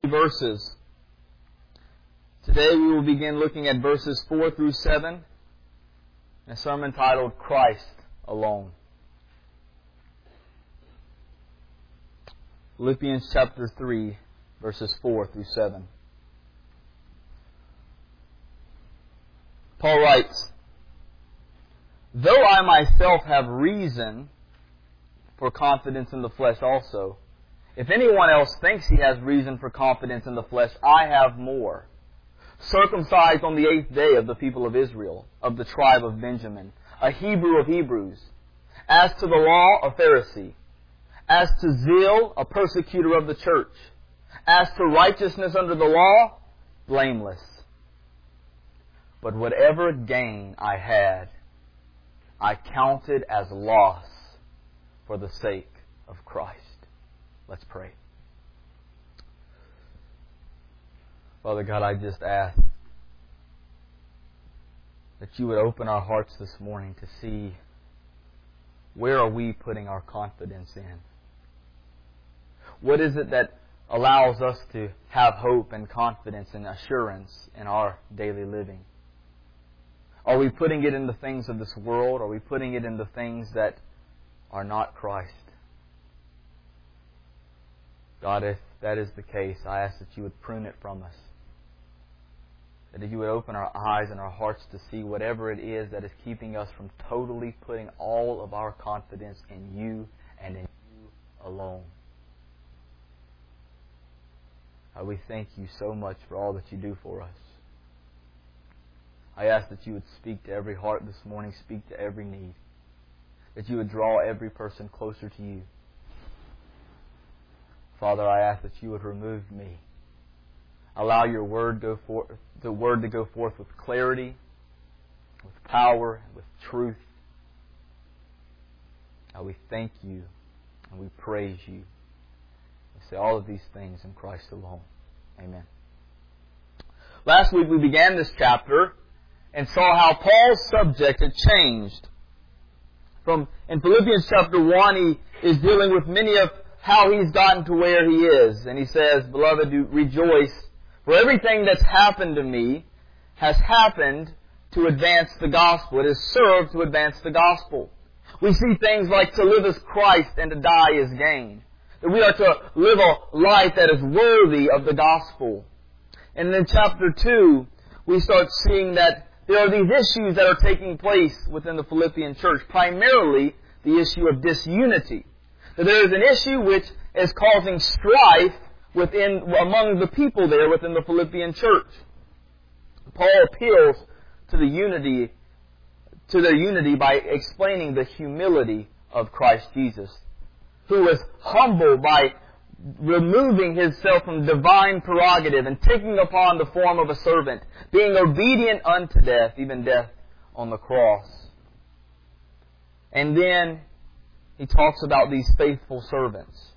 verses. Today we will begin looking at verses 4 through 7, a sermon titled Christ Alone. Philippians chapter 3, verses 4 through 7. Paul writes, "Though I myself have reason for confidence in the flesh also, if anyone else thinks he has reason for confidence in the flesh, I have more. Circumcised on the 8th day of the people of Israel, of the tribe of Benjamin, a Hebrew of Hebrews, as to the law, a Pharisee, as to zeal, a persecutor of the church, as to righteousness under the law, blameless. But whatever gain I had, I counted as loss for the sake of Christ." Let's pray. Father God, I just ask that you would open our hearts this morning to see where are we putting our confidence in. What is it that allows us to have hope and confidence and assurance in our daily living? Are we putting it in the things of this world? Are we putting it in the things that are not Christ? God, if that is the case, I ask that you would prune it from us. That you would open our eyes and our hearts to see whatever it is that is keeping us from totally putting all of our confidence in you and in you alone. God, we thank you so much for all that you do for us. I ask that you would speak to every heart this morning, speak to every need. That you would draw every person closer to you. Father, I ask that you would remove me. Allow your word to go forth with clarity, with power, with truth. God, we thank you and we praise you. We say all of these things in Christ alone. Amen. Last week we began this chapter and saw how Paul's subject had changed. In Philippians chapter 1, he is dealing with many of how he's gotten to where he is. And he says, "Beloved, rejoice, for everything that's happened to me has happened to advance the gospel. It has served to advance the gospel." We see things like to live as Christ and to die is gain. That we are to live a life that is worthy of the gospel. And in chapter 2, we start seeing that there are these issues that are taking place within the Philippian church, primarily the issue of disunity. That there is an issue which is causing strife among the people there within the Philippian church. Paul appeals to their unity by explaining the humility of Christ Jesus, who was humble by removing himself from divine prerogative and taking upon the form of a servant, being obedient unto death, even death on the cross. And then he talks about these faithful servants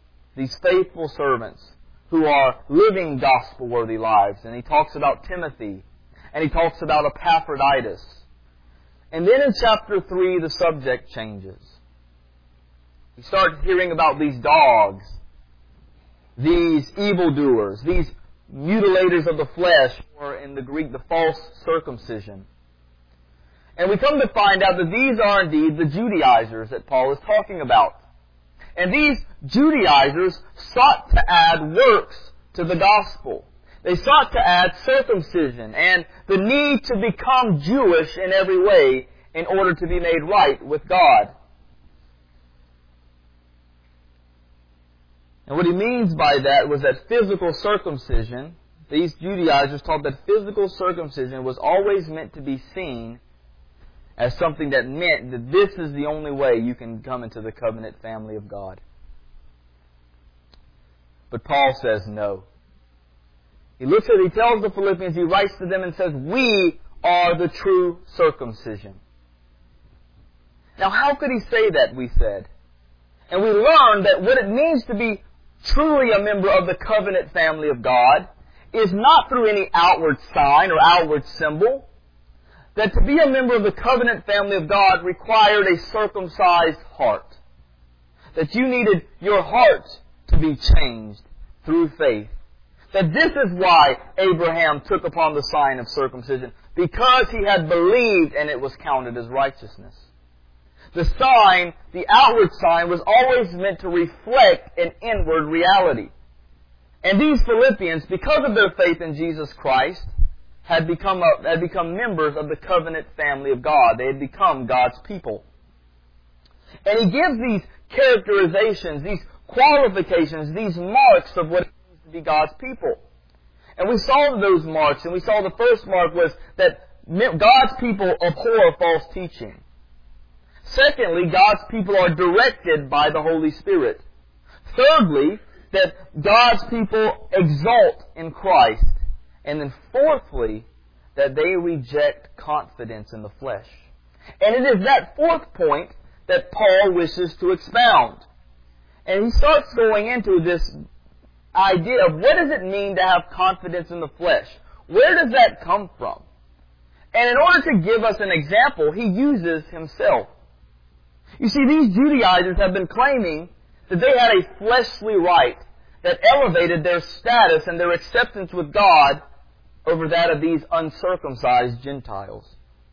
who are living gospel-worthy lives. And he talks about Timothy, and he talks about Epaphroditus. And then in chapter 3, the subject changes. You start hearing about these dogs, these evildoers, these mutilators of the flesh, or in the Greek, the false circumcision. And we come to find out that these are indeed the Judaizers that Paul is talking about. And these Judaizers sought to add works to the gospel. They sought to add circumcision and the need to become Jewish in every way in order to be made right with God. And what he means by that was that physical circumcision, these Judaizers taught that physical circumcision was always meant to be seen as something that meant that this is the only way you can come into the covenant family of God. But Paul says no. He tells the Philippians, he writes to them and says, "We are the true circumcision." Now how could he say that, we said? And we learned that what it means to be truly a member of the covenant family of God is not through any outward sign or outward symbol. That to be a member of the covenant family of God required a circumcised heart. That you needed your heart to be changed through faith. that this is why Abraham took upon the sign of circumcision, because he had believed and it was counted as righteousness. The sign, the outward sign, was always meant to reflect an inward reality. And these Philippians, because of their faith in Jesus Christ, had become members of the covenant family of God. They had become God's people. And he gives these characterizations, these qualifications, these marks of what it means to be God's people. And we saw those marks, and we saw the first mark was that God's people abhor false teaching. Secondly, God's people are directed by the Holy Spirit. Thirdly, that God's people exalt in Christ. And then fourthly, that they reject confidence in the flesh. And it is that fourth point that Paul wishes to expound. And he starts going into this idea of what does it mean to have confidence in the flesh? Where does that come from? And in order to give us an example, he uses himself. You see, these Judaizers have been claiming that they had a fleshly right that elevated their status and their acceptance with God over that of these uncircumcised Gentiles.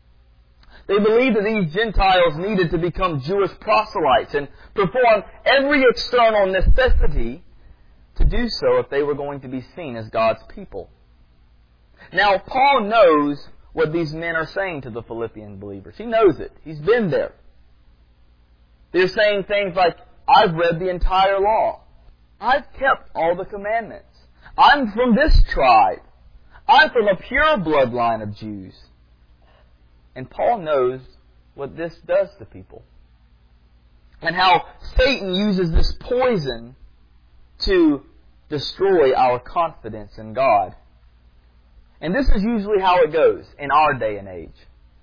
They believed that these Gentiles needed to become Jewish proselytes and perform every external necessity to do so if they were going to be seen as God's people. Now, Paul knows what these men are saying to the Philippian believers. He knows it. He's been there. They're saying things like, I've read the entire law. I've kept all the commandments. I'm from this tribe. I'm from a pure bloodline of Jews. And Paul knows what this does to people. And how Satan uses this poison to destroy our confidence in God. And this is usually how it goes in our day and age.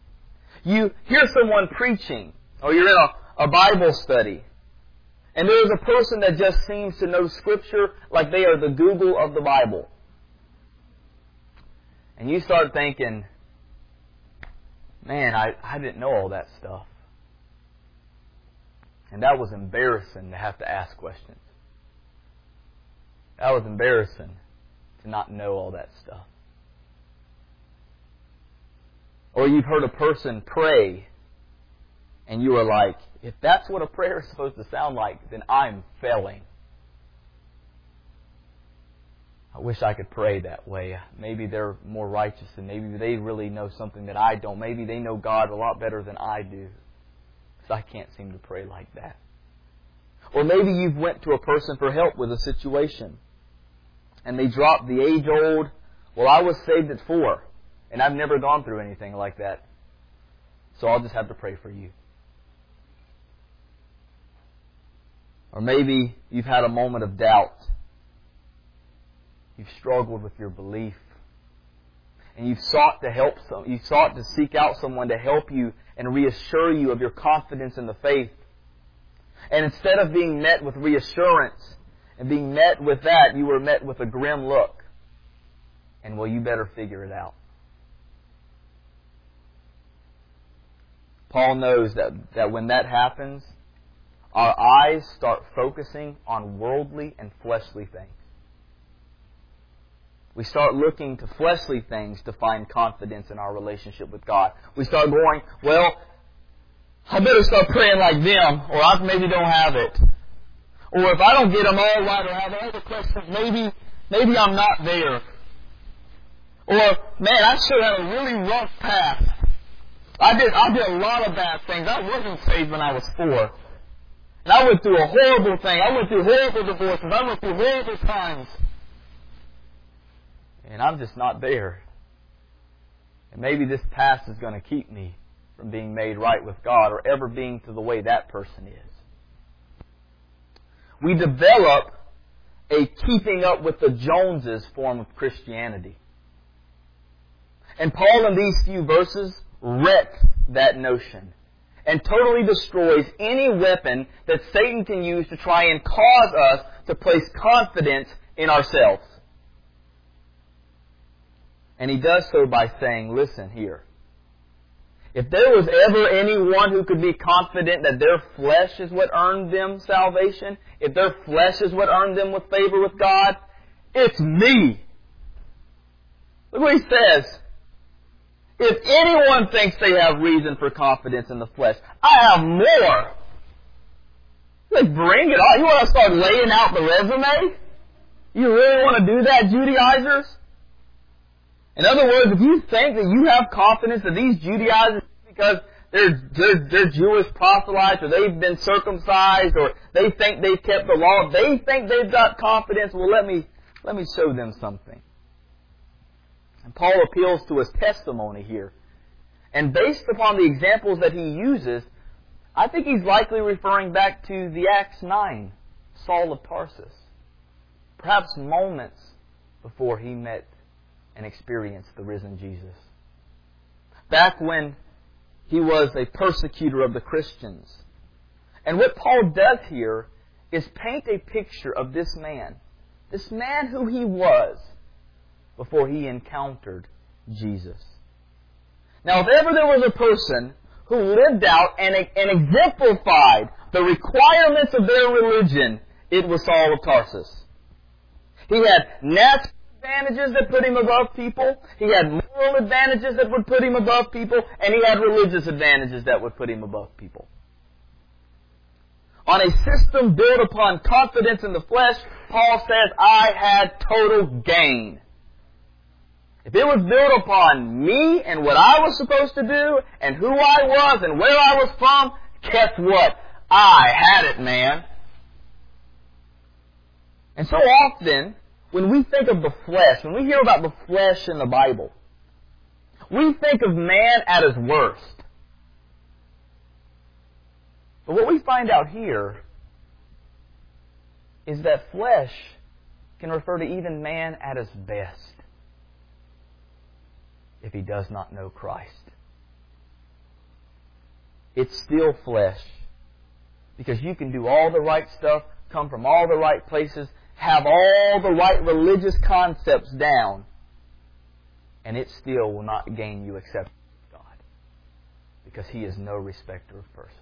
You hear someone preaching, or you're in a Bible study, and there is a person that just seems to know Scripture like they are the Google of the Bible. And you start thinking, man, I didn't know all that stuff. And that was embarrassing to have to ask questions. That was embarrassing to not know all that stuff. Or you've heard a person pray, and you are like, if that's what a prayer is supposed to sound like, then I'm failing. I wish I could pray that way. Maybe they're more righteous and maybe they really know something that I don't. Maybe they know God a lot better than I do. Because I can't seem to pray like that. Or maybe you've went to a person for help with a situation. And they drop the age-old, well, I was saved at 4. And I've never gone through anything like that. So I'll just have to pray for you. Or maybe you've had a moment of doubt. You've struggled with your belief. And you've sought to seek out someone to help you and reassure you of your confidence in the faith. And instead of being met with reassurance and being met with that, you were met with a grim look. And well, you better figure it out. Paul knows that when that happens, our eyes start focusing on worldly and fleshly things. We start looking to fleshly things to find confidence in our relationship with God. We start going, well, I better start praying like them, or I maybe don't have it. Or if I don't get them all right or have all the questions, maybe I'm not there. Or, man, I sure had a really rough past. I did a lot of bad things. I wasn't saved when I was 4. And I went through a horrible thing. I went through horrible divorces. I went through horrible times. And I'm just not there. And maybe this past is going to keep me from being made right with God or ever being to the way that person is. We develop a keeping up with the Joneses form of Christianity. And Paul in these few verses wrecks that notion and totally destroys any weapon that Satan can use to try and cause us to place confidence in ourselves. And he does so by saying, listen here. If there was ever anyone who could be confident that their flesh is what earned them salvation, if their flesh is what earned them with favor with God, it's me. Look what he says. If anyone thinks they have reason for confidence in the flesh, I have more. Like, bring it on. You want to start laying out the resume? You really want to do that, Judaizers? In other words, if you think that you have confidence that these Judaizers, because they're Jewish proselytes, or they've been circumcised, or they think they've kept the law, they think they've got confidence, well, let me show them something. And Paul appeals to his testimony here. And based upon the examples that he uses, I think he's likely referring back to the Acts 9, Saul of Tarsus. Perhaps moments before he met and experienced the risen Jesus. Back when he was a persecutor of the Christians. And what Paul does here is paint a picture of this man who he was before he encountered Jesus. Now, if ever there was a person who lived out and exemplified the requirements of their religion, it was Saul of Tarsus. He had natural advantages that put him above people. He had moral advantages that would put him above people. And he had religious advantages that would put him above people. On a system built upon confidence in the flesh, Paul says, I had total gain. If it was built upon me and what I was supposed to do and who I was and where I was from, guess what? I had it, man. And so often, when we think of the flesh, when we hear about the flesh in the Bible, we think of man at his worst. But what we find out here is that flesh can refer to even man at his best if he does not know Christ. It's still flesh. Because you can do all the right stuff, come from all the right places, have all the right religious concepts down, and it still will not gain you acceptance with God. Because He is no respecter of persons.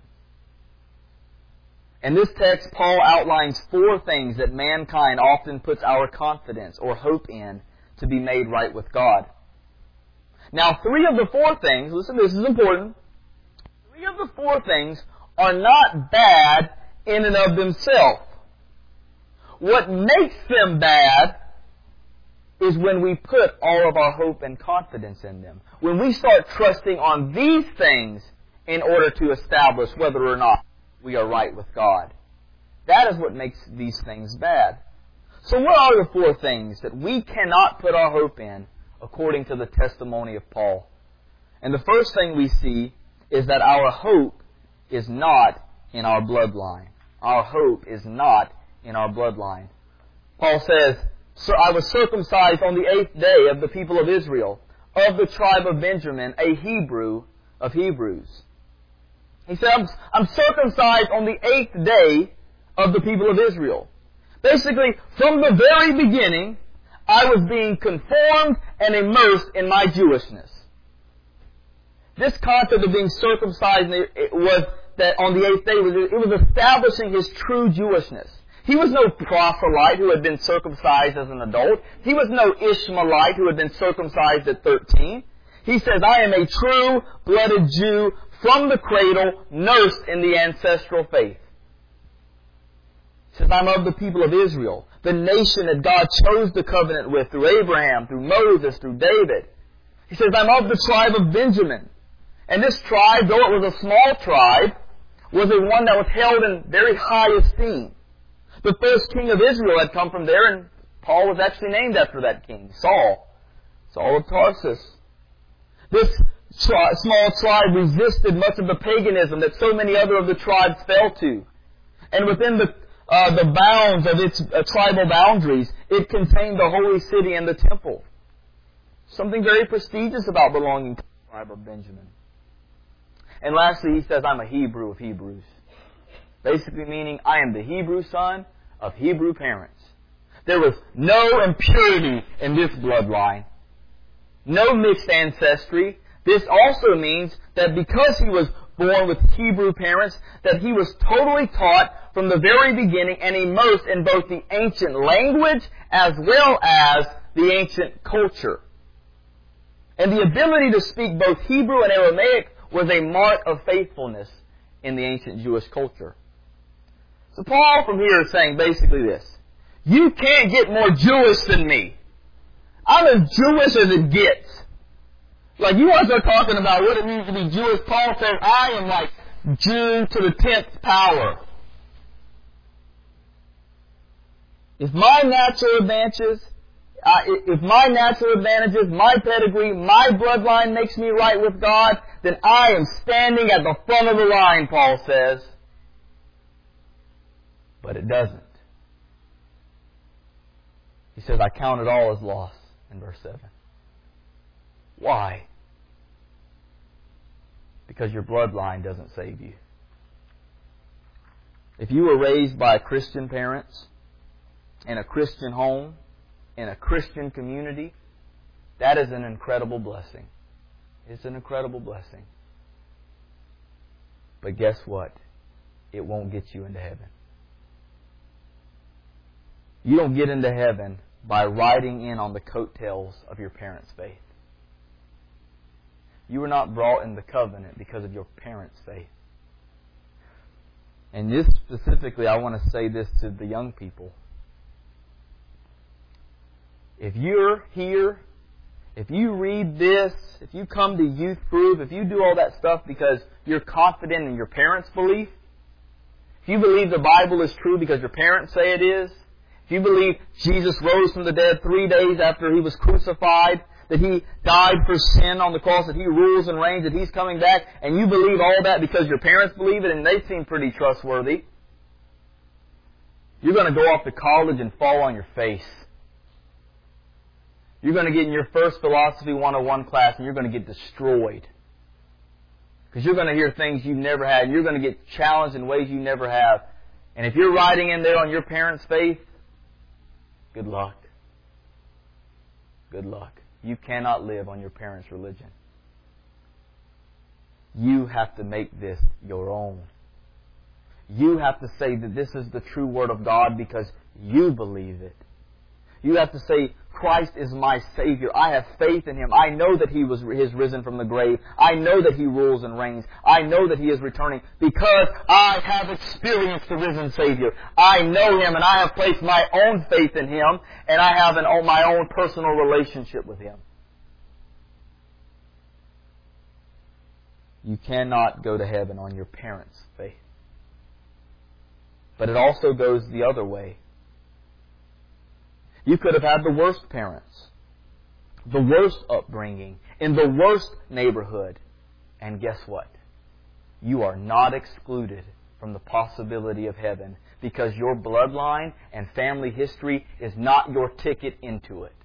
In this text, Paul outlines 4 things that mankind often puts our confidence or hope in to be made right with God. Now, 3 of the 4 things, listen, this is important, 3 of the 4 things are not bad in and of themselves. What makes them bad is when we put all of our hope and confidence in them. When we start trusting on these things in order to establish whether or not we are right with God. That is what makes these things bad. So what are the 4 things that we cannot put our hope in according to the testimony of Paul? And the first thing we see is that our hope is not in our bloodline. Our hope is not in our bloodline. Paul says, "So I was circumcised on the 8th day of the people of Israel, of the tribe of Benjamin, a Hebrew of Hebrews." He said, I'm circumcised on the 8th day of the people of Israel. Basically, from the very beginning, I was being conformed and immersed in my Jewishness. This concept of being circumcised was that on the 8th day, it was establishing his true Jewishness. He was no proselyte who had been circumcised as an adult. He was no Ishmaelite who had been circumcised at 13. He says, I am a true-blooded Jew from the cradle, nursed in the ancestral faith. He says, I'm of the people of Israel, the nation that God chose the covenant with through Abraham, through Moses, through David. He says, I'm of the tribe of Benjamin. And this tribe, though it was a small tribe, was a one that was held in very high esteem. The first king of Israel had come from there, and Paul was actually named after that king, Saul of Tarsus. This small tribe resisted much of the paganism that so many other of the tribes fell to. And within the bounds of its tribal boundaries, it contained the holy city and the temple. Something very prestigious about belonging to the tribe of Benjamin. And lastly, he says, I'm a Hebrew of Hebrews. Basically meaning, I am the Hebrew son of Hebrew parents. There was no impurity in this bloodline. No mixed ancestry. This also means that because he was born with Hebrew parents, that he was totally taught from the very beginning and immersed in both the ancient language as well as the ancient culture. And the ability to speak both Hebrew and Aramaic was a mark of faithfulness in the ancient Jewish culture. So Paul from here is saying basically this: you can't get more Jewish than me. I'm as Jewish as it gets. Like, you want to start talking about what it means to be Jewish, Paul says, I am like Jew to the 10th power. If my natural advantages, my pedigree, my bloodline makes me right with God, then I am standing at the front of the line, Paul says. But it doesn't. He says, I count it all as loss in verse 7. Why? Because your bloodline doesn't save you. If you were raised by Christian parents, in a Christian home, in a Christian community, that is an incredible blessing. It's an incredible blessing. But guess what? It won't get you into heaven. You don't get into heaven by riding in on the coattails of your parents' faith. You were not brought in the covenant because of your parents' faith. And this specifically, I want to say this to the young people. If you're here, if you read this, if you come to Youth Proof, if you do all that stuff because you're confident in your parents' belief, if you believe the Bible is true because your parents say it is, if you believe Jesus rose from the dead 3 days after He was crucified, that He died for sin on the cross, that He rules and reigns, that He's coming back, and you believe all that because your parents believe it and they seem pretty trustworthy, you're going to go off to college and fall on your face. You're going to get in your first Philosophy 101 class and you're going to get destroyed. Because you're going to hear things you've never had. You're going to get challenged in ways you never have. And if you're riding in there on your parents' faith, good luck. Good luck. You cannot live on your parents' religion. You have to make this your own. You have to say that this is the true Word of God because you believe it. You have to say, Christ is my Savior. I have faith in Him. I know that He is risen from the grave. I know that He rules and reigns. I know that He is returning because I have experienced the risen Savior. I know Him and I have placed my own faith in Him and I have my own personal relationship with Him. You cannot go to heaven on your parents' faith. But it also goes the other way. You could have had the worst parents, the worst upbringing, in the worst neighborhood. And guess what? You are not excluded from the possibility of heaven because your bloodline and family history is not your ticket into it.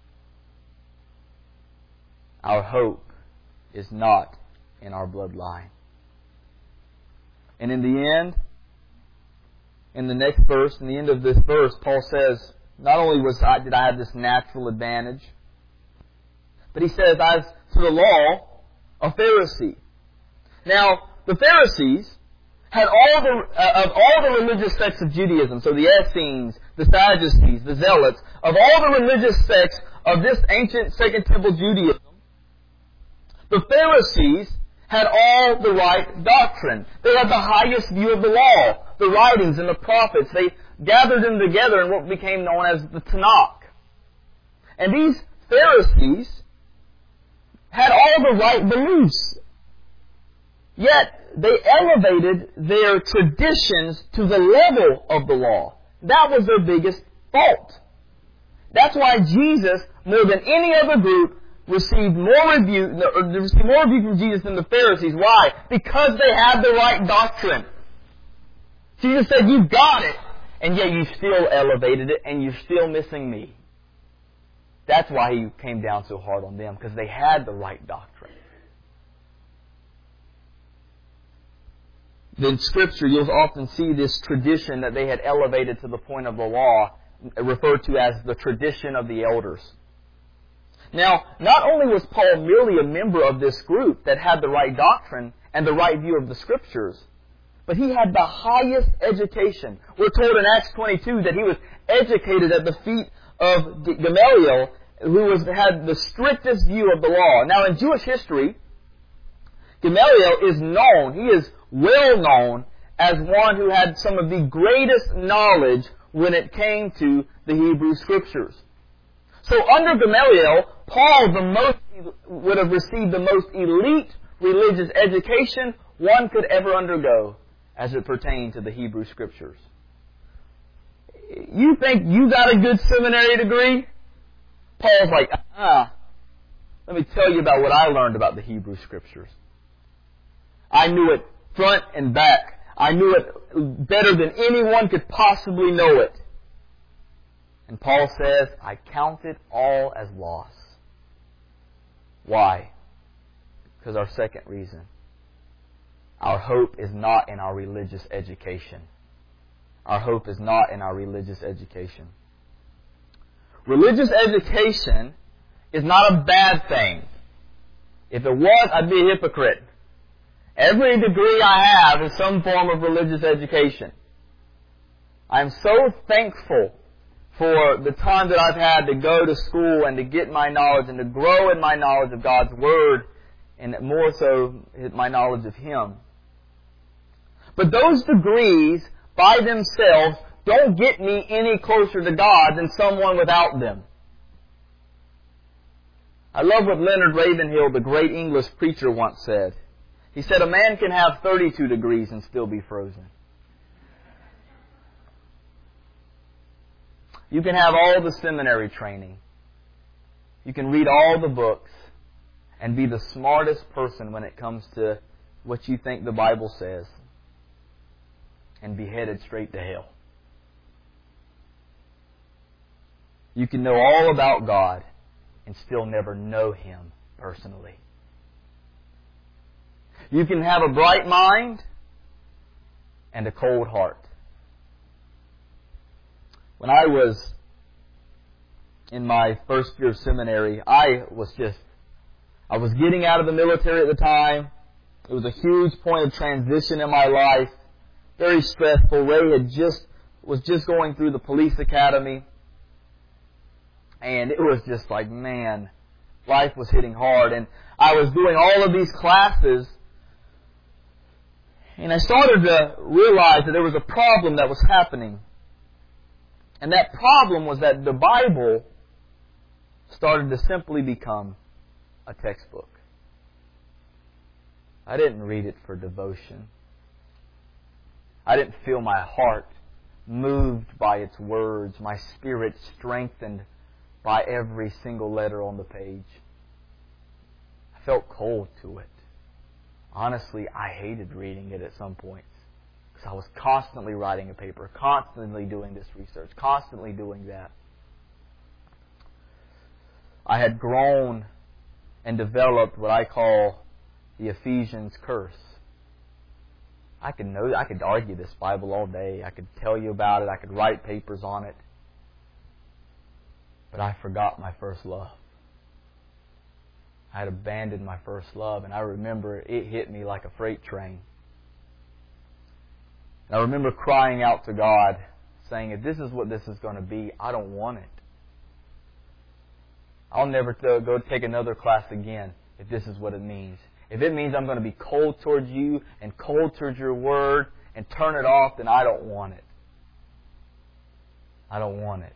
Our hope is not in our bloodline. And in the end, in the next verse, in the end of this verse, Paul says, not only did I have this natural advantage, but he says, as to the law, a Pharisee. Now, the Pharisees had all the religious sects of Judaism, so the Essenes, the Sadducees, the Zealots, of all the religious sects of this ancient Second Temple Judaism, the Pharisees had all the right doctrine. They had the highest view of the law, the writings and the prophets. They gathered them together in what became known as the Tanakh. And these Pharisees had all the right beliefs. Yet they elevated their traditions to the level of the law. That was their biggest fault. That's why Jesus, more than any other group, received more rebuke from Jesus than the Pharisees. Why? Because they had the right doctrine. Jesus said, "You got it," and yet you still elevated it, and you're still missing me. That's why He came down so hard on them, because they had the right doctrine. In Scripture, you'll often see this tradition that they had elevated to the point of the law, referred to as the tradition of the elders. Now, not only was Paul merely a member of this group that had the right doctrine and the right view of the Scriptures, but he had the highest education. We're told in Acts 22 that he was educated at the feet of Gamaliel had the strictest view of the law. Now, in Jewish history, Gamaliel is known, he is well known as one who had some of the greatest knowledge when it came to the Hebrew Scriptures. So under Gamaliel, Paul would have received the most elite religious education one could ever undergo as it pertained to the Hebrew Scriptures. You think you got a good seminary degree? Paul's like, let me tell you about what I learned about the Hebrew Scriptures. I knew it front and back. I knew it better than anyone could possibly know it. And Paul says, I count it all as loss. Why? Because our second reason. Our hope is not in our religious education. Our hope is not in our religious education. Religious education is not a bad thing. If it was, I'd be a hypocrite. Every degree I have is some form of religious education. I'm so thankful for the time that I've had to go to school and to get my knowledge and to grow in my knowledge of God's Word and more so my knowledge of Him. But those degrees by themselves don't get me any closer to God than someone without them. I love what Leonard Ravenhill, the great English preacher, once said. He said, a man can have 32 degrees and still be frozen. You can have all the seminary training. You can read all the books and be the smartest person when it comes to what you think the Bible says and be headed straight to hell. You can know all about God and still never know Him personally. You can have a bright mind and a cold heart. When I was in my first year of seminary, I was getting out of the military at the time. It was a huge point of transition in my life. Very stressful. Ray was just going through the police academy. And it was just like, man, life was hitting hard. And I was doing all of these classes. And I started to realize that there was a problem that was happening. And that problem was that the Bible started to simply become a textbook. I didn't read it for devotion. I didn't feel my heart moved by its words, my spirit strengthened by every single letter on the page. I felt cold to it. Honestly, I hated reading it at some points because I was constantly writing a paper, constantly doing this research, constantly doing that. I had grown and developed what I call the Ephesians curse. I could argue this Bible all day. I could tell you about it. I could write papers on it. But I forgot my first love. I had abandoned my first love, and I remember it hit me like a freight train. And I remember crying out to God, saying, if this is what this is going to be, I don't want it. I'll never go take another class again if this is what it means. If it means I'm going to be cold towards you and cold towards your Word and turn it off, then I don't want it. I don't want it.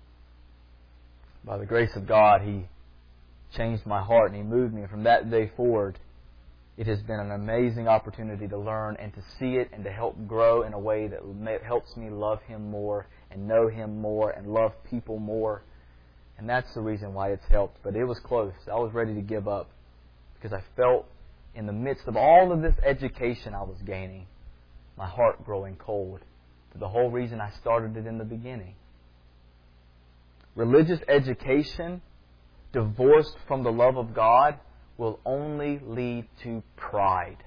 By the grace of God, He changed my heart and He moved me. And from that day forward, it has been an amazing opportunity to learn and to see it and to help grow in a way that helps me love Him more and know Him more and love people more. And that's the reason why it's helped. But it was close. I was ready to give up because I felt in the midst of all of this education I was gaining, my heart growing cold. For the whole reason I started it in the beginning. Religious education, divorced from the love of God, will only lead to pride.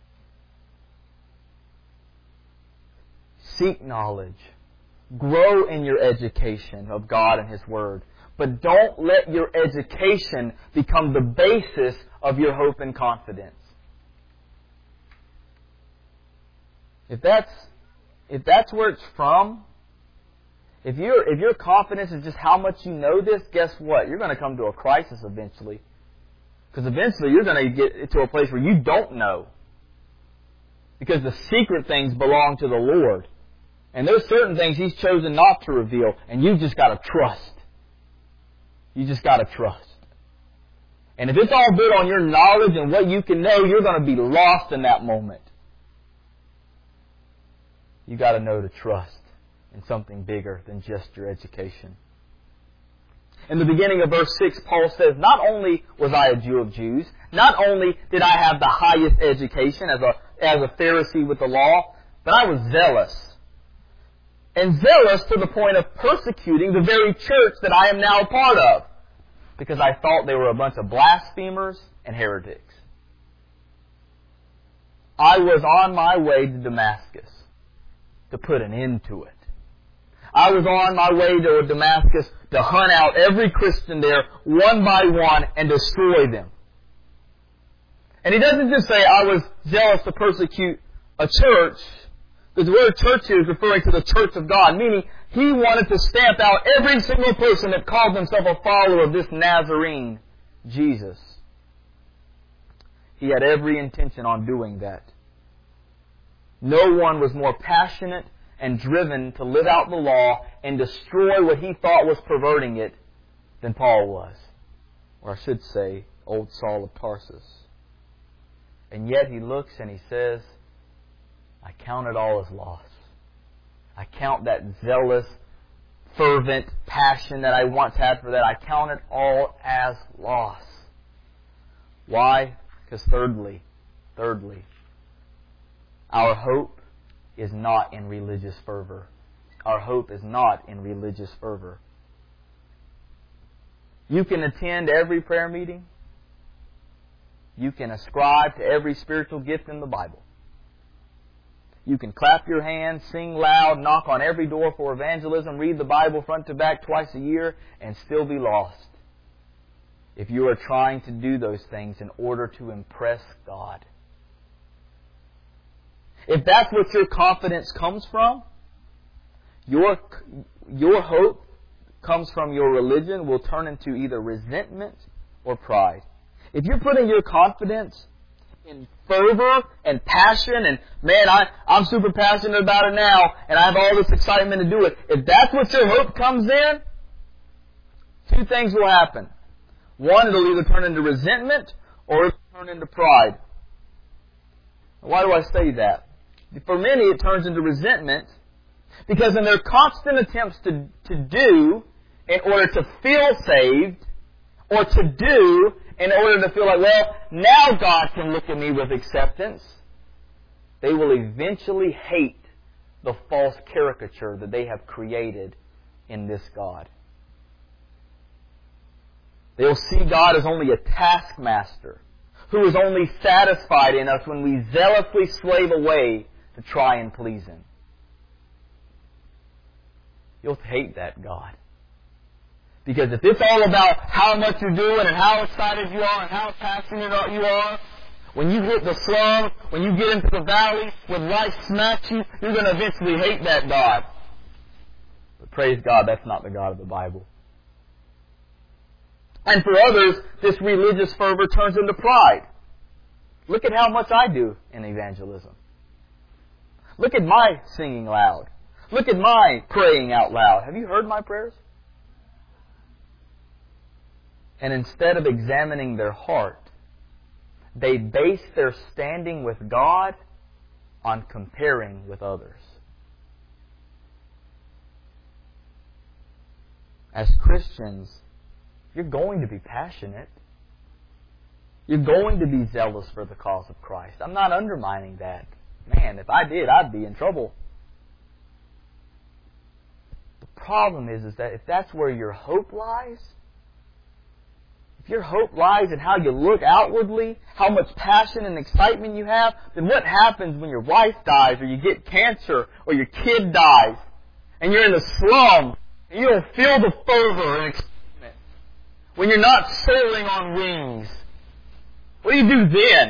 Seek knowledge. Grow in your education of God and His Word. But don't let your education become the basis of your hope and confidence. If that's where it's from, If your confidence is just how much you know this, guess what? You're going to come to a crisis eventually. Because eventually you're going to get to a place where you don't know. Because the secret things belong to the Lord. And there's certain things He's chosen not to reveal. And you've just got to trust. You just got to trust. And if it's all built on your knowledge and what you can know, you're going to be lost in that moment. You got to know to trust in something bigger than just your education. In the beginning of verse 6, Paul says, not only was I a Jew of Jews, not only did I have the highest education as a Pharisee with the law, but I was zealous. And zealous to the point of persecuting the very church that I am now a part of, because I thought they were a bunch of blasphemers and heretics. I was on my way to Damascus to put an end to it. I was on my way to Damascus to hunt out every Christian there one by one and destroy them. And he doesn't just say, I was zealous to persecute a church. The word church here is referring to the church of God, meaning he wanted to stamp out every single person that called himself a follower of this Nazarene, Jesus. He had every intention on doing that. No one was more passionate and driven to live out the law and destroy what he thought was perverting it than Paul was. Or I should say, old Saul of Tarsus. And yet he looks and he says, I count it all as loss. I count that zealous, fervent passion that I once had for that. I count it all as loss. Why? Because thirdly, our hope is not in religious fervor. Our hope is not in religious fervor. You can attend every prayer meeting. You can ascribe to every spiritual gift in the Bible. You can clap your hands, sing loud, knock on every door for evangelism, read the Bible front to back twice a year, and still be lost if you are trying to do those things in order to impress God. If that's what your confidence comes from, your hope comes from your religion will turn into either resentment or pride. If you're putting your confidence in fervor and passion and, man, I'm super passionate about it now and I have all this excitement to do it. If that's what your hope comes in, two things will happen. One, it'll either turn into resentment or it'll turn into pride. Why do I say that? For many, it turns into resentment because in their constant attempts to do in order to feel saved or to do in order to feel like, well, now God can look at me with acceptance, they will eventually hate the false caricature that they have created in this God. They'll see God as only a taskmaster who is only satisfied in us when we zealously slave away to try and please Him. You'll hate that God. Because if it's all about how much you're doing and how excited you are and how passionate you are, when you hit the slum, when you get into the valley, when life smacks you, you're going to eventually hate that God. But praise God, that's not the God of the Bible. And for others, this religious fervor turns into pride. Look at how much I do in evangelism. Look at my singing loud. Look at my praying out loud. Have you heard my prayers? And instead of examining their heart, they base their standing with God on comparing with others. As Christians, you're going to be passionate. You're going to be zealous for the cause of Christ. I'm not undermining that. Man, if I did, I'd be in trouble. The problem is that if that's where your hope lies, if your hope lies in how you look outwardly, how much passion and excitement you have, then what happens when your wife dies or you get cancer or your kid dies and you're in the slum and you don't feel the fervor and excitement? When you're not soaring on wings, what do you do then?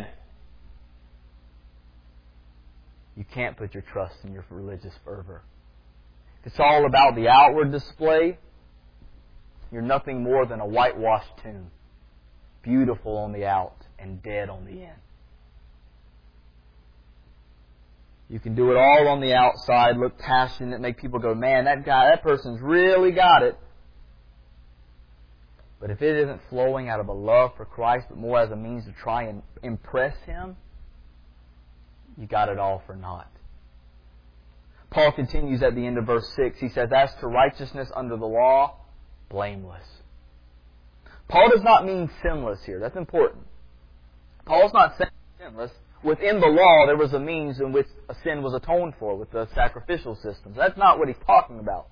You can't put your trust in your religious fervor. it's all about the outward display, you're nothing more than a whitewashed tomb. Beautiful on the out and dead on the in. You can do it all on the outside, look passionate, make people go, man, that person's really got it. But if it isn't flowing out of a love for Christ, but more as a means to try and impress Him, you got it all for naught. Paul continues at the end of verse 6. He says, as to righteousness under the law, blameless. Paul does not mean sinless here. That's important. Paul's not saying sinless. Within the law, there was a means in which a sin was atoned for with the sacrificial systems. That's not what he's talking about.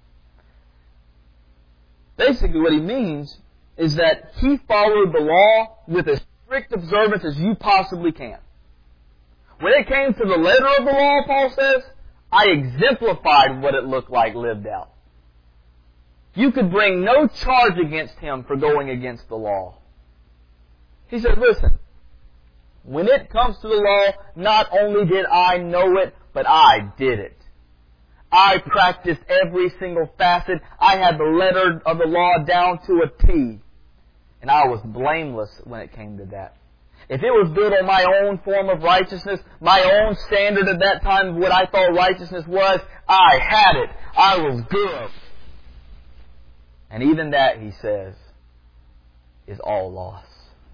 Basically, what he means is that he followed the law with as strict observance as you possibly can. When it came to the letter of the law, Paul says, I exemplified what it looked like lived out. You could bring no charge against him for going against the law. He said, listen, when it comes to the law, not only did I know it, but I did it. I practiced every single facet. I had the letter of the law down to a T. And I was blameless when it came to that. If it was built on my own form of righteousness, my own standard at that time of what I thought righteousness was, I had it. I was good. And even that, he says, is all loss.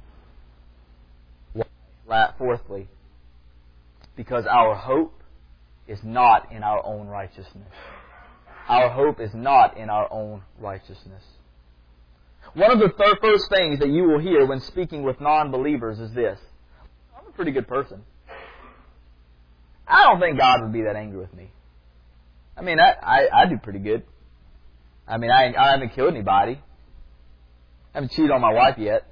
Fourthly, because our hope is not in our own righteousness. Our hope is not in our own righteousness. One of the first things that you will hear when speaking with non-believers is this. I'm a pretty good person. I don't think God would be that angry with me. I mean, I do pretty good. I mean, I haven't killed anybody. I haven't cheated on my wife yet.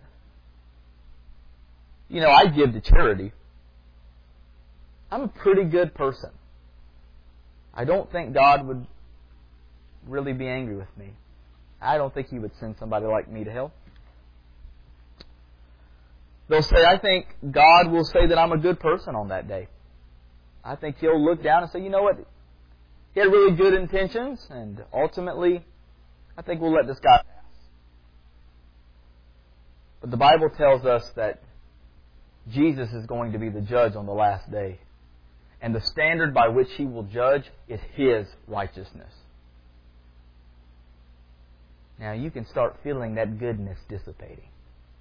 You know, I give to charity. I'm a pretty good person. I don't think God would really be angry with me. I don't think He would send somebody like me to hell. They'll say, I think God will say that I'm a good person on that day. I think He'll look down and say, you know what? He had really good intentions, and ultimately, I think we'll let this guy pass. But the Bible tells us that Jesus is going to be the judge on the last day. And the standard by which He will judge is His righteousness. Now you can start feeling that goodness dissipating.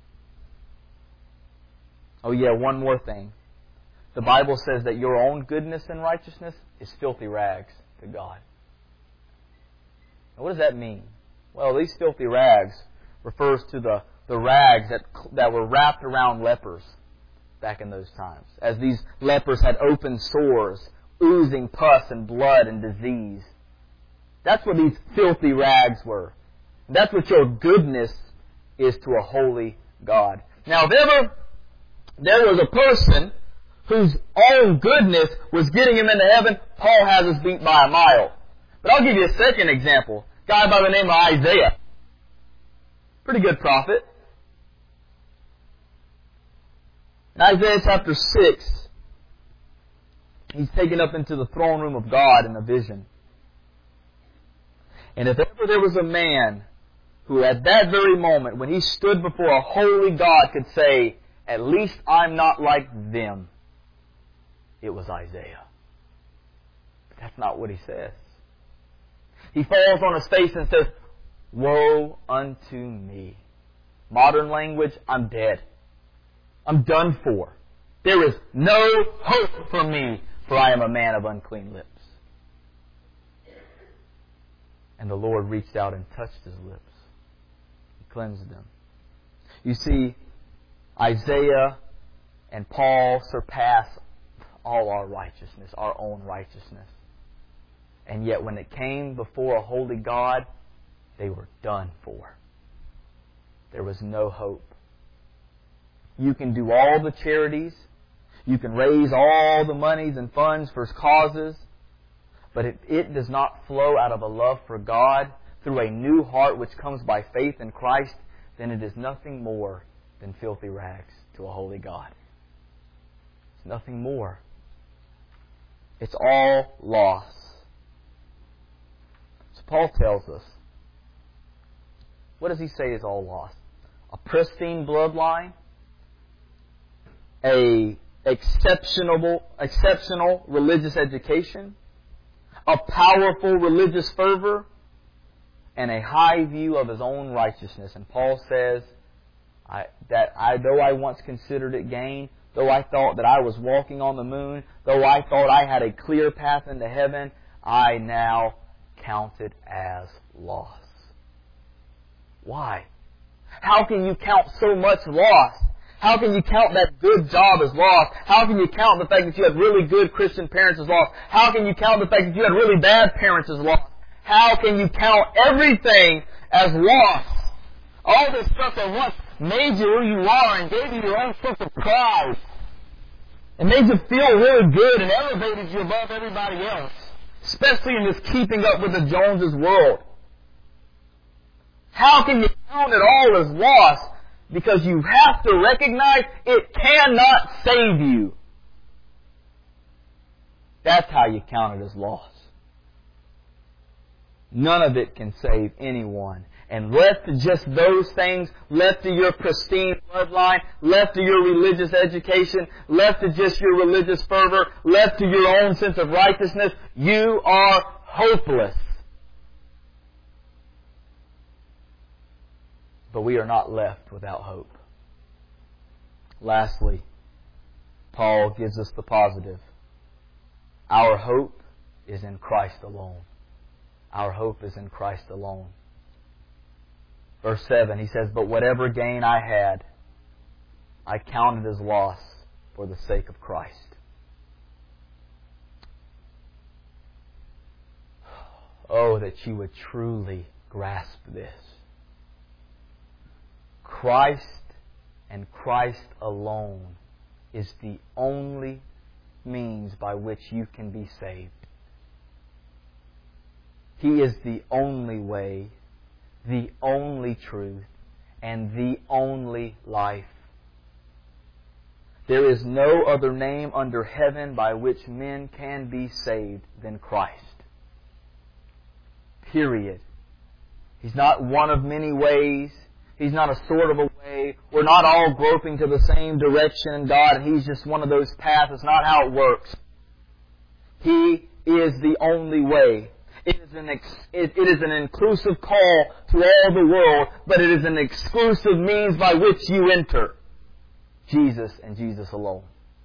Oh yeah, one more thing. The Bible says that your own goodness and righteousness is filthy rags to God. Now what does that mean? Well, these filthy rags refers to the rags that were wrapped around lepers back in those times. As these lepers had open sores, oozing pus and blood and disease. That's what these filthy rags were. That's what your goodness is to a holy God. Now, if ever there was a person whose own goodness was getting him into heaven, Paul has us beat by a mile. But I'll give you a second example. A guy by the name of Isaiah. Pretty good prophet. In Isaiah chapter 6, he's taken up into the throne room of God in a vision. And if ever there was a man who at that very moment, when he stood before a holy God, could say, at least I'm not like them, it was Isaiah. But that's not what he says. He falls on his face and says, woe unto me. Modern language, I'm dead. I'm done for. There is no hope for me, for I am a man of unclean lips. And the Lord reached out and touched his lips. He cleansed them. You see, Isaiah and Paul surpass all our righteousness, our own righteousness. And yet when it came before a holy God, they were done for. There was no hope. You can do all the charities. You can raise all the monies and funds for causes. But if it does not flow out of a love for God through a new heart which comes by faith in Christ, then it is nothing more than filthy rags to a holy God. It's nothing more. It's all loss. Paul tells us. What does he say is all lost? A pristine bloodline, a exceptional religious education, a powerful religious fervor, and a high view of his own righteousness. And Paul says though I once considered it gain, though I thought that I was walking on the moon, though I thought I had a clear path into heaven, I now count it as loss. Why? How can you count so much loss? How can you count that good job as loss? How can you count the fact that you had really good Christian parents as loss? How can you count the fact that you had really bad parents as loss? How can you count everything as loss? All this stuff that once made you who you are and gave you your own sense of pride and made you feel really good and elevated you above everybody else, especially in this keeping up with the Joneses world. How can you count it all as loss? Because you have to recognize it cannot save you. That's how you count it as loss. None of it can save anyone. And left to just those things, left to your pristine bloodline, left to your religious education, left to just your religious fervor, left to your own sense of righteousness, you are hopeless. But we are not left without hope. Lastly, Paul gives us the positive. Our hope is in Christ alone. Our hope is in Christ alone. Verse 7, he says, "But whatever gain I had, I counted as loss for the sake of Christ." Oh, that you would truly grasp this. Christ and Christ alone is the only means by which you can be saved. He is the only way, the only truth, and the only life. There is no other name under heaven by which men can be saved than Christ. Period. He's not one of many ways. He's not a sort of a way. We're not all groping to the same direction in God, and He's just one of those paths. It's not how it works. He is the only way. It is an inclusive call to all the world, but it is an exclusive means by which you enter Jesus and Jesus alone.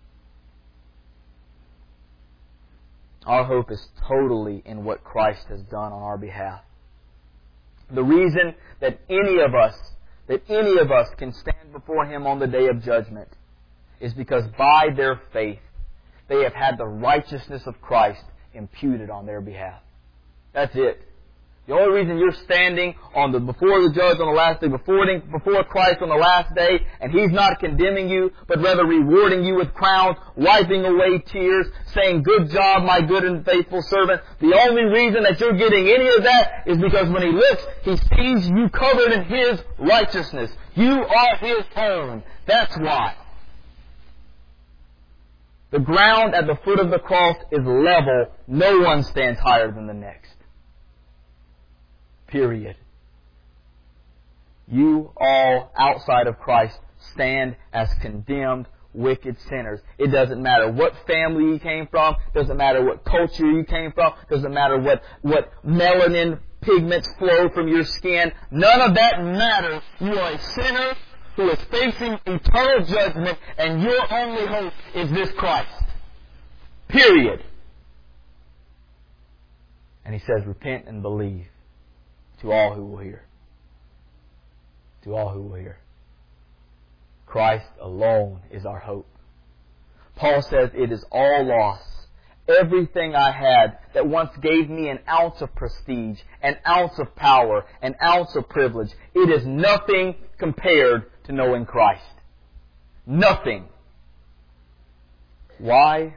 Our hope is totally in what Christ has done on our behalf. The reason that any of us can stand before Him on the day of judgment is because by their faith they have had the righteousness of Christ imputed on their behalf. That's it. The only reason you're standing before the judge on the last day, before Christ on the last day, and He's not condemning you, but rather rewarding you with crowns, wiping away tears, saying, "Good job, my good and faithful servant." The only reason that you're getting any of that is because when He looks, He sees you covered in His righteousness. You are His own. That's why. The ground at the foot of the cross is level. No one stands higher than the next. Period. You all outside of Christ stand as condemned, wicked sinners. It doesn't matter what family you came from. Doesn't matter what culture you came from. Doesn't matter what melanin pigments flow from your skin. None of that matters. You are a sinner who is facing eternal judgment, and your only hope is this Christ. Period. And He says, repent and believe. To all who will hear. To all who will hear. Christ alone is our hope. Paul says it is all loss. Everything I had that once gave me an ounce of prestige, an ounce of power, an ounce of privilege, it is nothing compared to knowing Christ. Nothing. Why?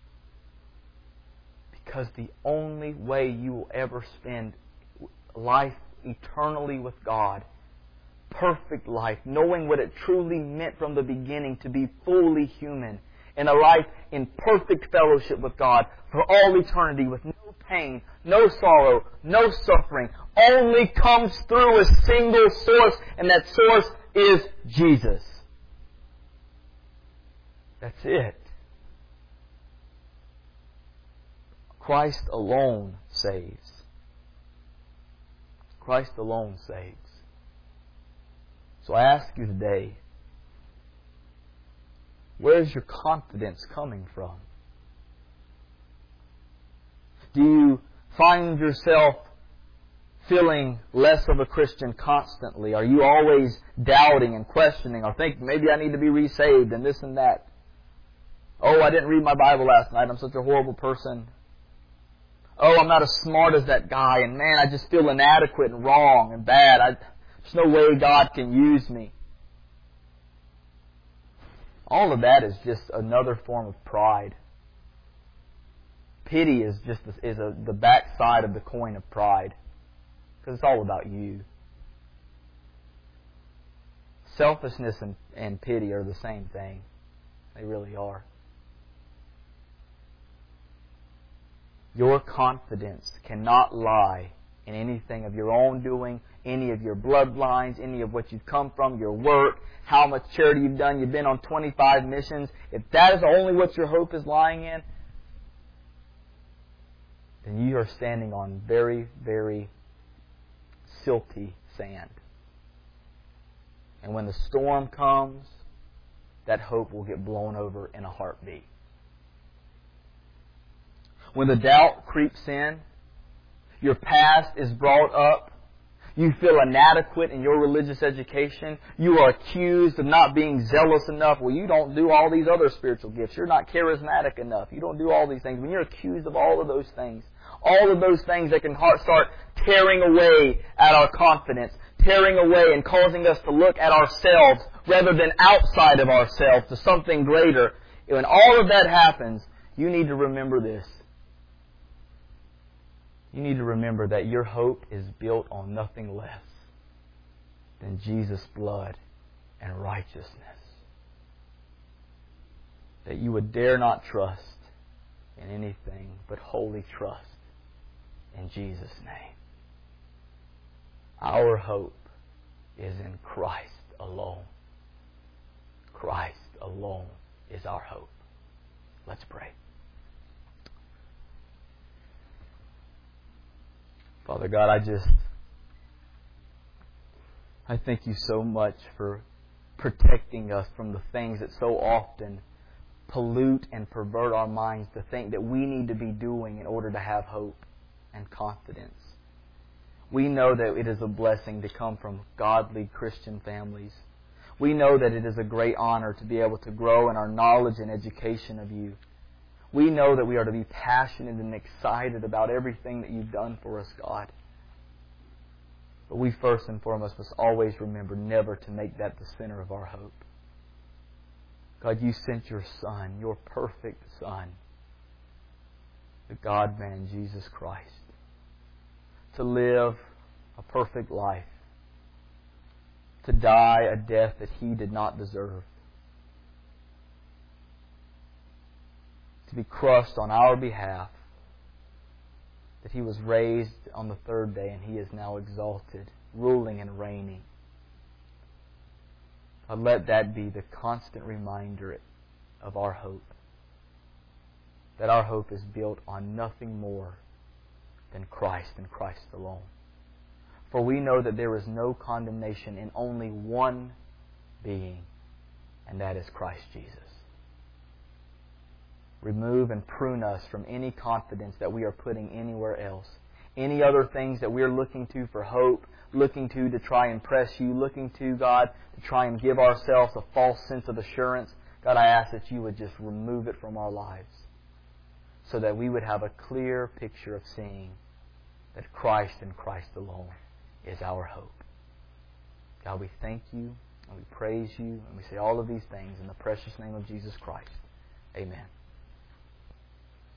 Because the only way you will ever spend life eternally with God, perfect life, knowing what it truly meant from the beginning to be fully human, in a life in perfect fellowship with God for all eternity with no pain, no sorrow, no suffering, only comes through a single source, and that source is Jesus. That's it. Christ alone saves. Christ alone saves. So I ask you today, where's your confidence coming from? Do you find yourself feeling less of a Christian constantly? Are you always doubting and questioning or thinking, maybe I need to be resaved and this and that? Oh, I didn't read my Bible last night. I'm such a horrible person. Oh, I'm not as smart as that guy. And man, I just feel inadequate and wrong and bad. There's no way God can use me. All of that is just another form of pride. Pity is just the backside of the coin of pride. Because it's all about you. Selfishness and pity are the same thing. They really are. Your confidence cannot lie in anything of your own doing, any of your bloodlines, any of what you've come from, your work, how much charity you've done. You've been on 25 missions. If that is only what your hope is lying in, then you are standing on very, very silty sand. And when the storm comes, that hope will get blown over in a heartbeat. When the doubt creeps in, your past is brought up, you feel inadequate in your religious education, you are accused of not being zealous enough, well, you don't do all these other spiritual gifts, you're not charismatic enough, you don't do all these things. When you're accused of all of those things that can start tearing away at our confidence, tearing away and causing us to look at ourselves rather than outside of ourselves to something greater. When all of that happens, you need to remember this. You need to remember that your hope is built on nothing less than Jesus' blood and righteousness. That you would dare not trust in anything but wholly trust in Jesus' name. Our hope is in Christ alone. Christ alone is our hope. Let's pray. Father God, I thank you so much for protecting us from the things that so often pollute and pervert our minds to think that we need to be doing in order to have hope and confidence. We know that it is a blessing to come from godly Christian families. We know that it is a great honor to be able to grow in our knowledge and education of you. We know that we are to be passionate and excited about everything that you've done for us, God. But we first and foremost must always remember never to make that the center of our hope. God, you sent your Son, your perfect Son, the God-man, Jesus Christ, to live a perfect life, to die a death that He did not deserve, to be crushed on our behalf, that He was raised on the third day and He is now exalted, ruling and reigning. God, let that be the constant reminder of our hope, that our hope is built on nothing more than Christ and Christ alone. For we know that there is no condemnation in only one being, and that is Christ Jesus. Remove and prune us from any confidence that we are putting anywhere else. Any other things that we are looking to for hope, looking to try and impress you, looking to, God, to try and give ourselves a false sense of assurance. God, I ask that you would just remove it from our lives so that we would have a clear picture of seeing that Christ and Christ alone is our hope. God, we thank you and we praise you and we say all of these things in the precious name of Jesus Christ. Amen.